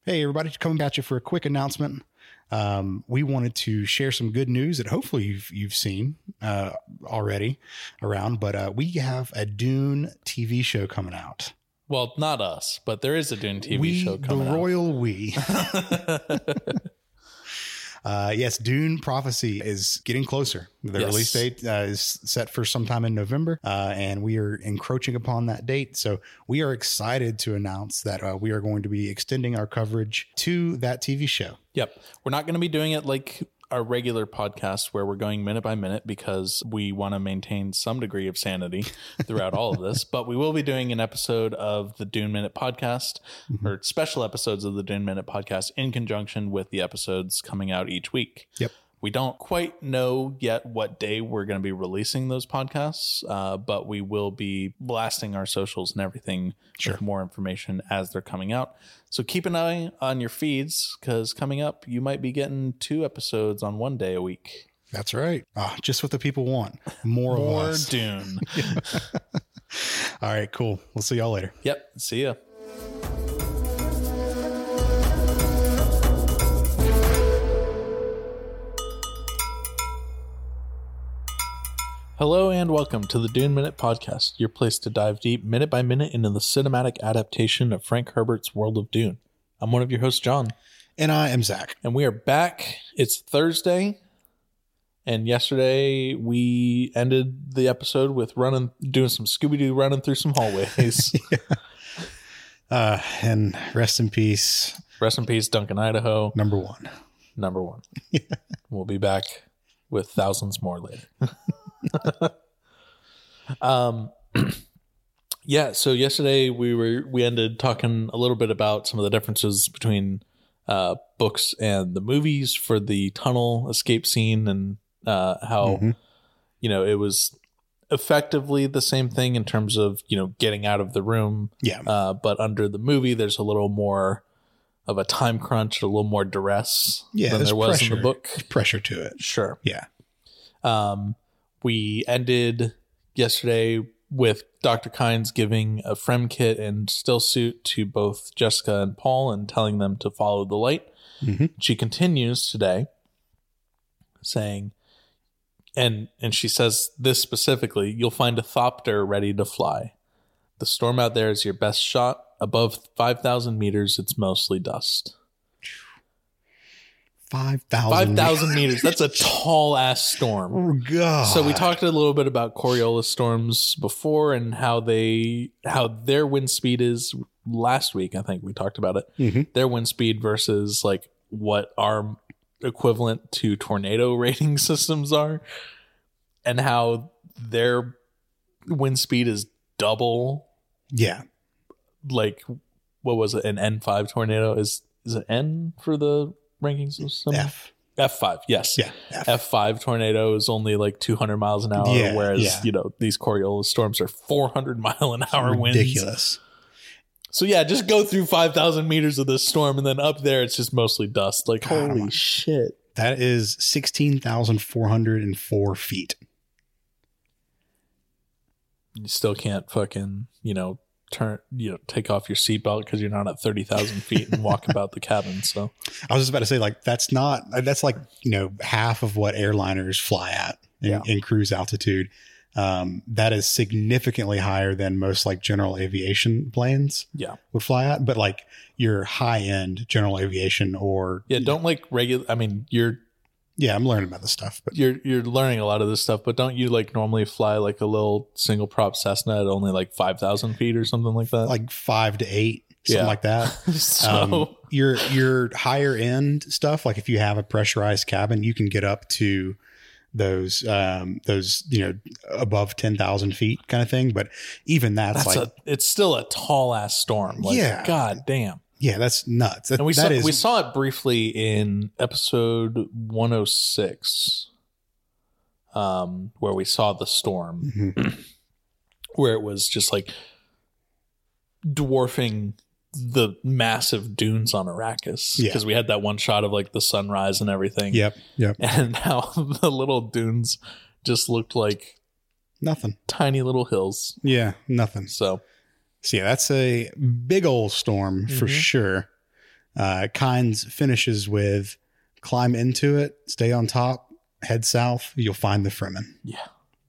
Hey, everybody, coming at you for a quick announcement. We wanted to share some good news that hopefully you've seen already around, but we have a Dune TV show coming out. Well, not us, but there is a Dune TV show coming out. The royal we. Yes, Dune Prophecy is getting closer. The release date is set for sometime in November, and we are encroaching upon that date. So we are excited to announce that we are going to be extending our coverage to that TV show. Yep. We're not going to be doing it like our regular podcast where we're going minute by minute because we want to maintain some degree of sanity throughout all of this. But we will be doing an episode of the Dune Minute podcast or special episodes of the Dune Minute podcast in conjunction with the episodes coming out each week. Yep. We don't quite know yet what day we're going to be releasing those podcasts, but we will be blasting our socials and everything with more information as they're coming out. So keep an eye on your feeds because coming up, you might be getting 2 episodes on one day a week. That's right. Just what the people want. More Dune. All right, cool. We'll see y'all later. Yep. See ya. Hello and welcome to the Dune Minute Podcast, your place to dive deep minute by minute into the cinematic adaptation of Frank Herbert's World of Dune. I'm one of your hosts, John. And I am Zach. And we are back. It's Thursday. And yesterday we ended the episode with doing some Scooby-Doo running through some hallways. And rest in peace. Rest in peace, Duncan, Idaho. Number one. Yeah. We'll be back with thousands more later. So yesterday we ended talking a little bit about some of the differences between books and the movies for the tunnel escape scene and how it was effectively the same thing in terms of getting out of the room, but under the movie there's a little more of a time crunch, a little more duress than there was in the book. There's pressure to it. Sure. Yeah. We ended yesterday with Dr. Kynes giving a Frem kit and still suit to both Jessica and Paul and telling them to follow the light. She continues today saying, and she says this specifically, you'll find a thopter ready to fly. The storm out there is your best shot. Above 5,000 meters, it's mostly dust. 5,000 meters. That's a tall ass storm. Oh, God. So we talked a little bit about Coriolis storms before and how their wind speed is last week. I think we talked about it. Their wind speed versus like what our equivalent to tornado rating systems are, and how their wind speed is double. Yeah. Like, what was it? An N5 tornado is it N for the rankings system? F5, yes. Yeah. F5 tornado is only like 200 miles an hour, whereas these Coriolis storms are 400 mile an hour winds. Ridiculous. So yeah, just go through 5,000 meters of this storm, and then up there it's just mostly dust. Like, holy shit! That is 16,404 feet. You still can't fucking take off your seatbelt because you're not at 30,000 feet and walk about the cabin. So I was just about to say, like, that's like, half of what airliners fly at in cruise altitude. That is significantly higher than most like general aviation planes would fly at, but like your high end general aviation or don't like regular. I mean, I'm learning about this stuff, but you're learning a lot of this stuff, but don't you like normally fly like a little single prop Cessna at only like 5,000 feet or something like that? Like 5 to 8, something like that. So your higher end stuff, like if you have a pressurized cabin, you can get up to those above 10,000 feet kind of thing. But even it's still a tall ass storm. Like, God damn. Yeah, that's nuts. And we saw it briefly in episode 106, where we saw the storm, where it was just like dwarfing the massive dunes on Arrakis. Because we had that one shot of like the sunrise and everything. Yep. And how the little dunes just looked like nothing. Tiny little hills. Yeah, nothing. So yeah, that's a big old storm for sure. Kynes finishes with, climb into it, stay on top, head south, you'll find the Fremen. Yeah.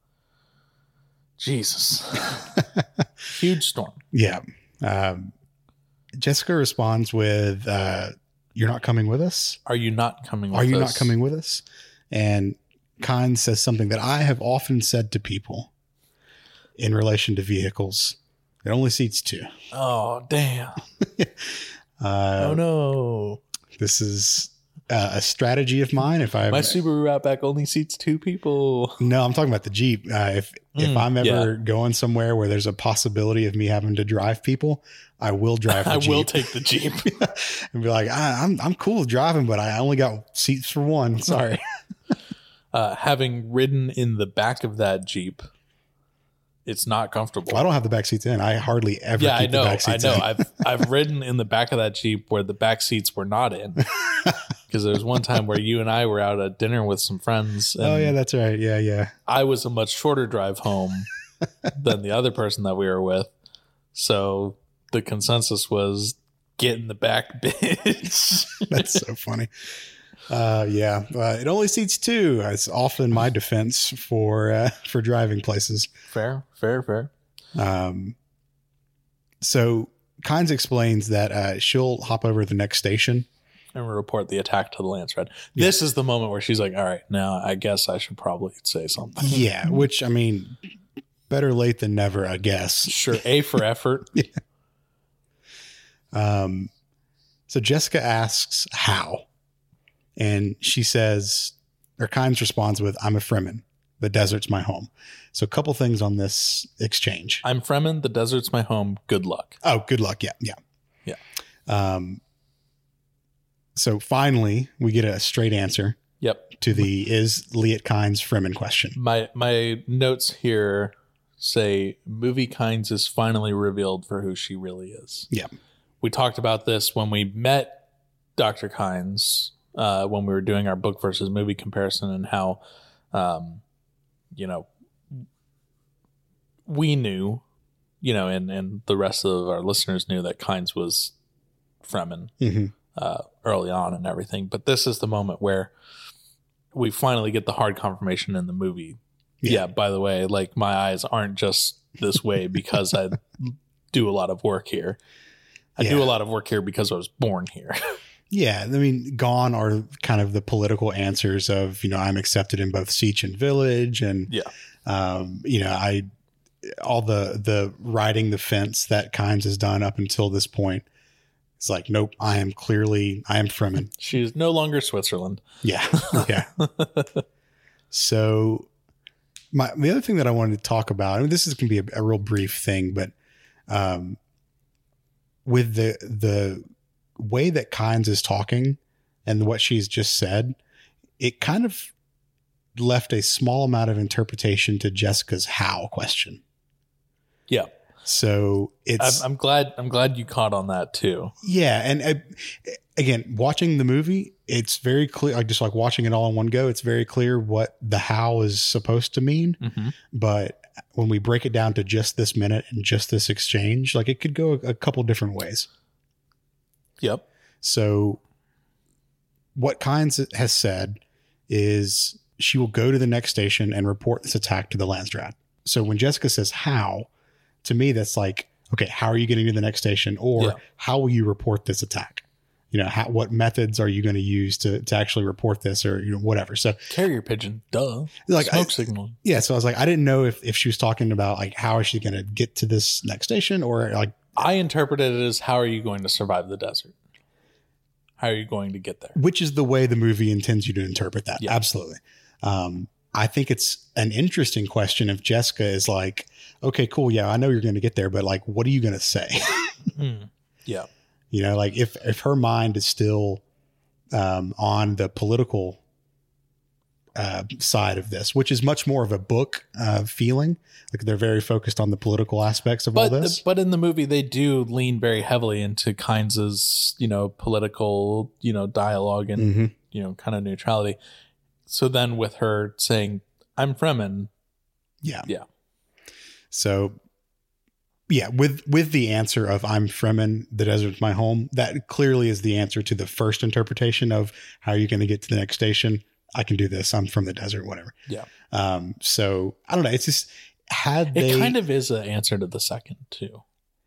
Jesus. Huge storm. Yeah. Jessica responds with, you're not coming with us? Are you not coming with us? Are you not coming with us? And Kynes says something that I have often said to people in relation to vehicles. It only seats 2. Oh, damn. Oh, no. This is a strategy of mine. If I My Subaru Outback only seats 2 people. No, I'm talking about the Jeep. If I'm ever going somewhere where there's a possibility of me having to drive people, I will drive the Jeep. I will take the Jeep. And be like, I'm cool with driving, but I only got seats for 1. Sorry. Having ridden in the back of that Jeep, it's not comfortable. I don't have the back seats in. I hardly ever keep the back seats in. I've ridden in the back of that Jeep where the back seats were not in. Because there was one time where you and I were out at dinner with some friends. Oh, yeah, that's right. Yeah. I was a much shorter drive home than the other person that we were with. So the consensus was get in the back, bitch. That's so funny. It only seats 2. It's often my defense for driving places. Fair. So Kynes explains that she'll hop over to the next station and report the attack to the Lance Red. Yeah. This is the moment where she's like, all right, now I guess I should probably say something. Yeah, which, I mean, better late than never, I guess. Sure. A for effort. Yeah. So Jessica asks how. And she says, or Kynes responds with, I'm a Fremen. The desert's my home. So a couple things on this exchange. I'm Fremen. The desert's my home. Good luck. Oh, good luck. Yeah. So finally, we get a straight answer. Yep. To the is Liet Kynes Fremen question. My notes here say movie Kynes is finally revealed for who she really is. Yeah. We talked about this when we met Dr. Kynes. When we were doing our book versus movie comparison, and how, we knew, and the rest of our listeners knew that Kynes was Fremen early on and everything. But this is the moment where we finally get the hard confirmation in the movie. Yeah, by the way, like my eyes aren't just this way because I do a lot of work here. I do a lot of work here because I was born here. Yeah, I mean, gone are kind of the political answers of, I'm accepted in both Sietch and Village, and all the riding the fence that Kynes has done up until this point. It's like, nope, I am Fremen. She's no longer Switzerland. Yeah. So the other thing that I wanted to talk about, I mean, this is going to be a real brief thing, but with the way that Kynes is talking and what she's just said, it kind of left a small amount of interpretation to Jessica's how question. Yeah. So it's, I'm glad you caught on that too. Yeah. And again, watching the movie, it's very clear, just like watching it all in one go, it's very clear what the how is supposed to mean. Mm-hmm. But when we break it down to just this minute and just this exchange, like it could go a couple different ways. Yep. So what Kynes has said is she will go to the next station and report this attack to the Landsraad. So when Jessica says how, to me, that's like, okay, how are you getting to the next station? Or how will you report this attack? What methods are you going to use to actually report this, or, whatever. So carrier pigeon, duh. Like smoke signal. Yeah. So I was like, I didn't know if she was talking about like, how is she going to get to this next station, or like, I interpreted it as, how are you going to survive the desert? How are you going to get there? Which is the way the movie intends you to interpret that. Yeah. Absolutely. I think it's an interesting question if Jessica is like, okay, cool. Yeah, I know you're going to get there, but like, what are you going to say? Yeah. Like if her mind is still on the political side of this, which is much more of a book feeling. Like they're very focused on the political aspects of all this. But in the movie, they do lean very heavily into Kynes's, political, dialogue and, kind of neutrality. So then with her saying, I'm Fremen. Yeah. Yeah. So Yeah, with the answer of I'm Fremen, the desert's my home, that clearly is the answer to the first interpretation of how are you going to get to the next station? I can do this. I'm from the desert, whatever. Yeah. So I don't know. It's just it kind of is an answer to the second too.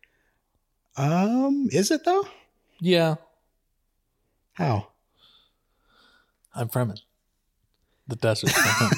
Is it though? Yeah. How? I'm Fremen. The desert.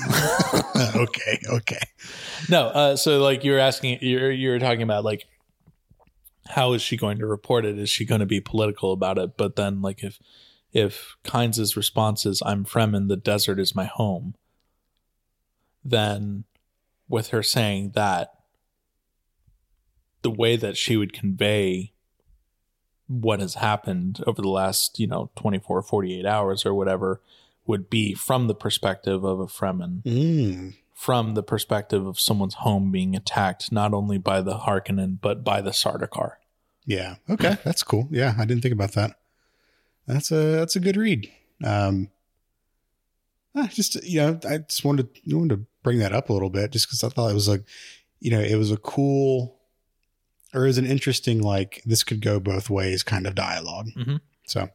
Okay. No, so like you're asking, you're talking about like, how is she going to report it? Is she going to be political about it? But then like if Kynes' response is I'm Fremen, the desert is my home, then with her saying that, the way that she would convey what has happened over the last, 24, 48 hours or whatever would be from the perspective of a Fremen, from the perspective of someone's home being attacked, not only by the Harkonnen, but by the Sardaukar. Yeah. Okay. That's cool. Yeah. I didn't think about that. That's a good read. I just wanted to bring that up a little bit just because I thought it was like, it was a cool, or is an interesting, like this could go both ways kind of dialogue. Mm-hmm. So,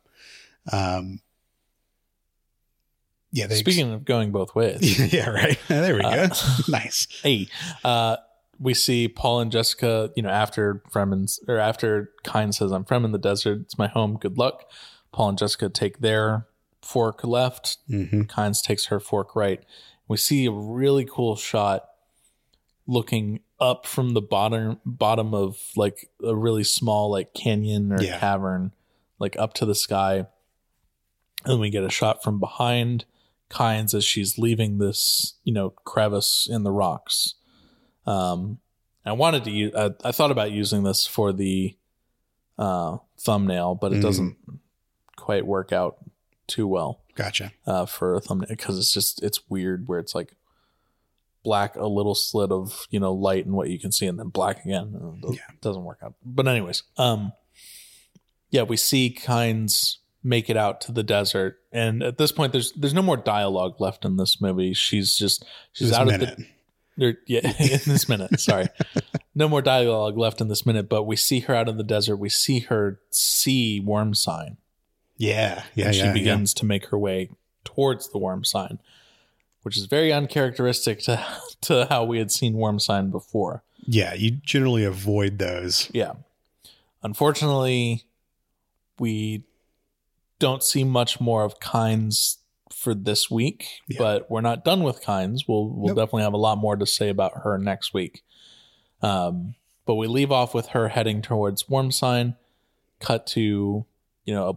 yeah. Speaking of going both ways. Yeah, right. There we go. Nice. Hey, we see Paul and Jessica, after Kynes says, I'm Fremen, the desert, it's my home, good luck. Paul and Jessica take their fork left. Mm-hmm. Kynes takes her fork right. We see a really cool shot looking up from the bottom of like a really small like canyon or cavern, like up to the sky. And we get a shot from behind Kynes as she's leaving this, crevice in the rocks. I wanted to use, I thought about using this for the thumbnail, but it doesn't quite work out too well. Gotcha. For a thumbnail, because it's weird where it's like black, a little slit of, light and what you can see, and then black again. It doesn't work out. But anyways, we see Kynes make it out to the desert, and at this point there's no more dialogue left in this movie. She's out of the in this minute. Sorry. No more dialogue left in this minute, but we see her out in the desert. We see her see Worm Sign. Yeah. And she begins to make her way towards the Worm Sign, which is very uncharacteristic to how we had seen Worm Sign before. Yeah, you generally avoid those. Yeah. Unfortunately, we don't see much more of Kynes for this week, but we're not done with Kynes. We'll definitely have a lot more to say about her next week. But we leave off with her heading towards Worm Sign, cut to, a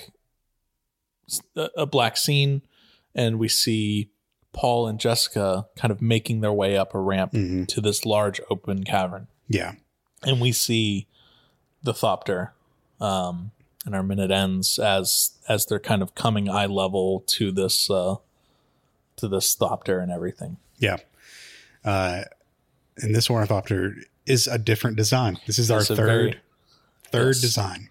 black scene, and we see Paul and Jessica kind of making their way up a ramp to this large open cavern. Yeah. And we see the Thopter, and our minute ends as they're kind of coming eye level to this Thopter and everything. Yeah. And this Ornithopter is a different design. This is our third design.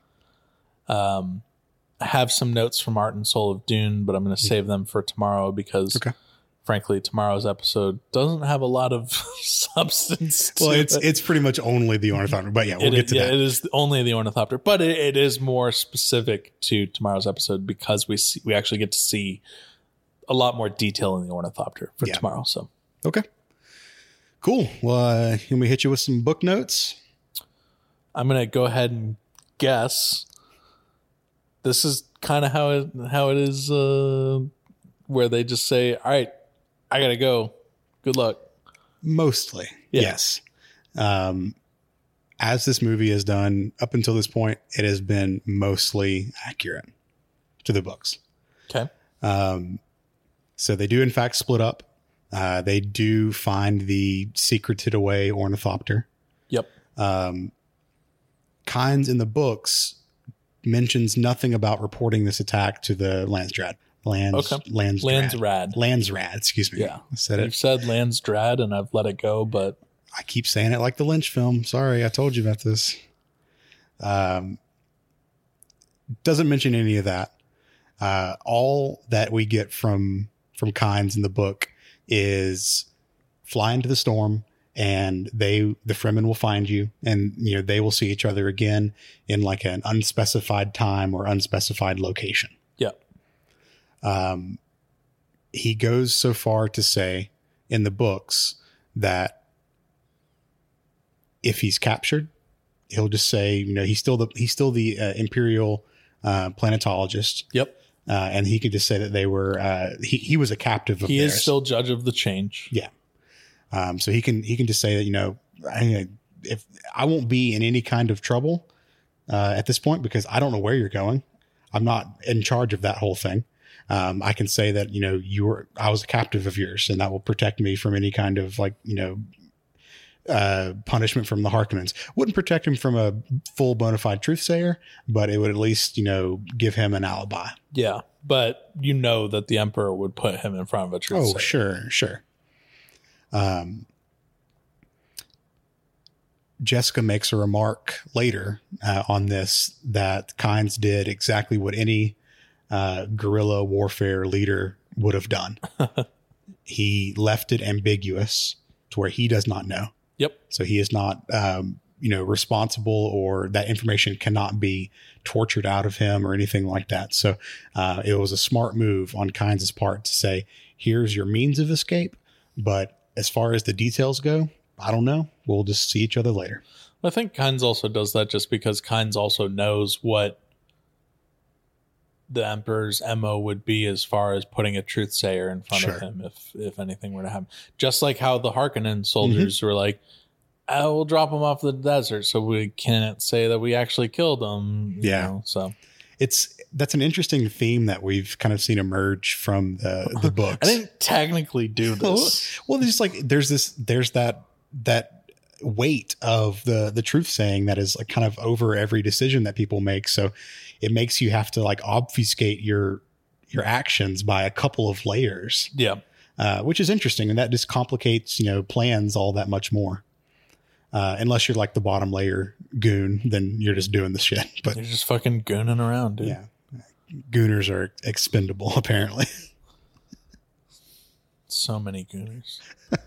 I have some notes from Art and Soul of Dune, but I'm going to save them for tomorrow because frankly, tomorrow's episode doesn't have a lot of substance. Well, it's pretty much only the Ornithopter, but we'll get to that. It is only the Ornithopter, but it is more specific to tomorrow's episode because we actually get to see a lot more detail in the Ornithopter for tomorrow. So, okay, cool. Well, can we hit you with some book notes? I'm going to go ahead and guess. This is kind of how it is, where they just say, all right, I got to go. Good luck. Mostly. Yeah. Yes. As this movie is done up until this point, it has been mostly accurate to the books. Okay. So they do in fact split up. They do find the secreted away Ornithopter. Yep. Kynes in the books mentions nothing about reporting this attack to the Landsrad. Landsrad, excuse me. Yeah. You've said Landsrad and I've let it go, but I keep saying it like the Lynch film. Sorry, I told you about this. Doesn't mention any of that. All that we get from Kynes in the book is fly into the storm and the Fremen will find you, and they will see each other again in like an unspecified time or unspecified location. Yeah. He goes so far to say in the books that if he's captured, he'll just say, he's still the Imperial planetologist. Yep. And he could just say that they were he was a captive of theirs. He is still judge of the change. Yeah. So he can just say that, if I won't be in any kind of trouble at this point, because I don't know where you're going. I'm not in charge of that whole thing. I can say that, I was a captive of yours, and that will protect me from any kind of punishment from the Harkonnens. Wouldn't protect him from a full bona fide truthsayer, but it would at least, give him an alibi. Yeah. But that the Emperor would put him in front of a truthsayer. Oh, sure. Jessica makes a remark later on this, that Kynes did exactly what any guerrilla warfare leader would have done. He left it ambiguous to where he does not know. Yep. So he is not, responsible, or that information cannot be tortured out of him or anything like that. So it was a smart move on Kynes' part to say, here's your means of escape, but as far as the details go, I don't know. We'll just see each other later. I think Kynes also does that just because Kynes also knows what the Emperor's MO would be as far as putting a truthsayer in front of him if anything were to happen. Just like how the Harkonnen soldiers were like, we'll drop him off the desert so we can't say that we actually killed him. So that's an interesting theme that we've kind of seen emerge from the books. I didn't technically do this. Well, there's that weight of the truth saying that is kind of over every decision that people make. So it makes you have to obfuscate your actions by a couple of layers. Yeah. Which is interesting. And that just complicates, plans all that much more. Unless you're the bottom layer goon, then you're just doing the shit. But you're just fucking gooning around, dude. Yeah. Gooners are expendable, apparently. So many gooners.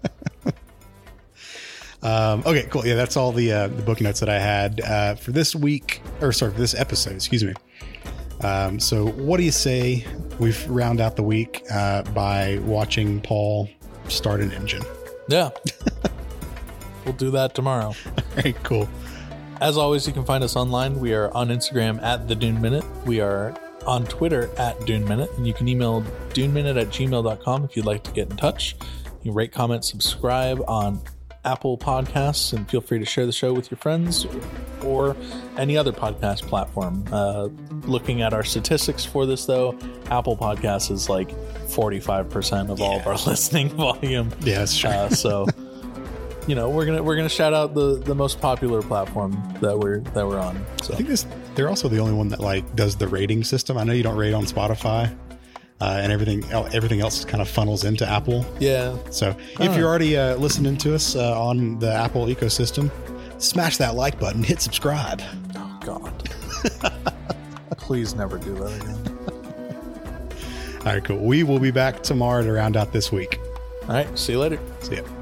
Okay, cool. Yeah, that's all the book notes that I had for this week, for this episode, excuse me. So what do you say we round out the week by watching Paul start an engine? Yeah. We'll do that tomorrow. All right, cool. As always, you can find us online. We are on Instagram at The Dune Minute. We are on Twitter at Dune Minute. And you can email duneminute@gmail.com if you'd like to get in touch. You can rate, comment, subscribe on Apple Podcasts, and feel free to share the show with your friends or any other podcast platform. Looking at our statistics for this, though, Apple Podcasts is 45% of all of our listening volume. Yeah, that's true. So we're gonna shout out the most popular platform that we're on. So I think they're also the only one that does the rating system. I know you don't rate on Spotify. And everything else kind of funnels into Apple. Yeah. So if you're already listening to us on the Apple ecosystem, smash that like button, hit subscribe. Oh, God. Please never do that again. All right, cool. We will be back tomorrow to round out this week. All right. See you later. See ya.